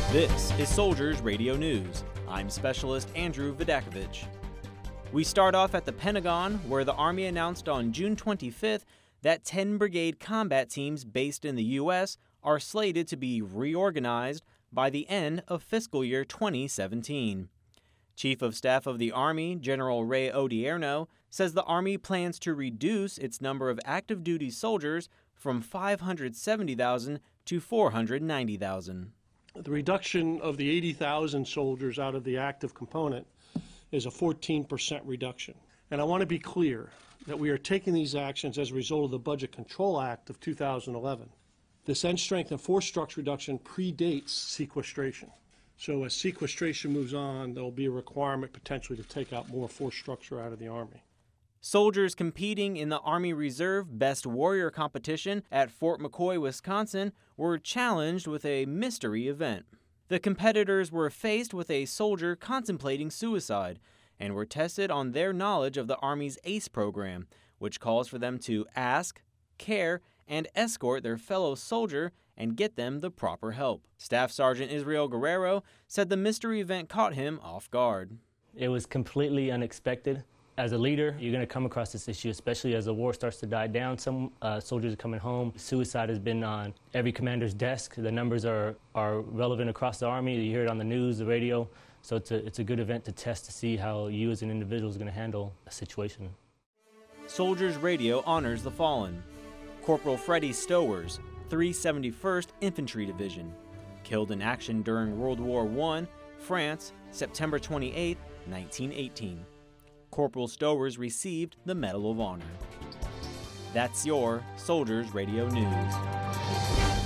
This is Soldiers Radio News. I'm Specialist Andrew Vidakovich. We start off at the Pentagon, where the Army announced on June 25th that 10 brigade combat teams based in the U.S. are slated to be reorganized by the end of fiscal year 2017. Chief of Staff of the Army, General Ray Odierno, says the Army plans to reduce its number of active duty soldiers from 570,000 to 490,000. The reduction of the 80,000 soldiers out of the active component is a 14% reduction. And I want to be clear that we are taking these actions as a result of the Budget Control Act of 2011. This end strength and force structure reduction predates sequestration. So as sequestration moves on, there will be a requirement potentially to take out more force structure out of the Army. Soldiers competing in the Army Reserve Best Warrior competition at Fort McCoy, Wisconsin, were challenged with a mystery event. The competitors were faced with a soldier contemplating suicide and were tested on their knowledge of the Army's ACE program, which calls for them to ask, care, and escort their fellow soldier and get them the proper help. Staff Sergeant Israel Guerrero said the mystery event caught him off guard. It was completely unexpected. As a leader, you're going to come across this issue, especially as the war starts to die down. Some soldiers are coming home. Suicide has been on every commander's desk. The numbers are relevant across the Army. You hear it on the news, the radio. So it's a good event to test to see how you as an individual is going to handle a situation. Soldiers Radio honors the fallen. Corporal Freddie Stowers, 371st Infantry Division. Killed in action during World War I, France, September 28, 1918. Corporal Stowers received the Medal of Honor. That's your Soldiers Radio News.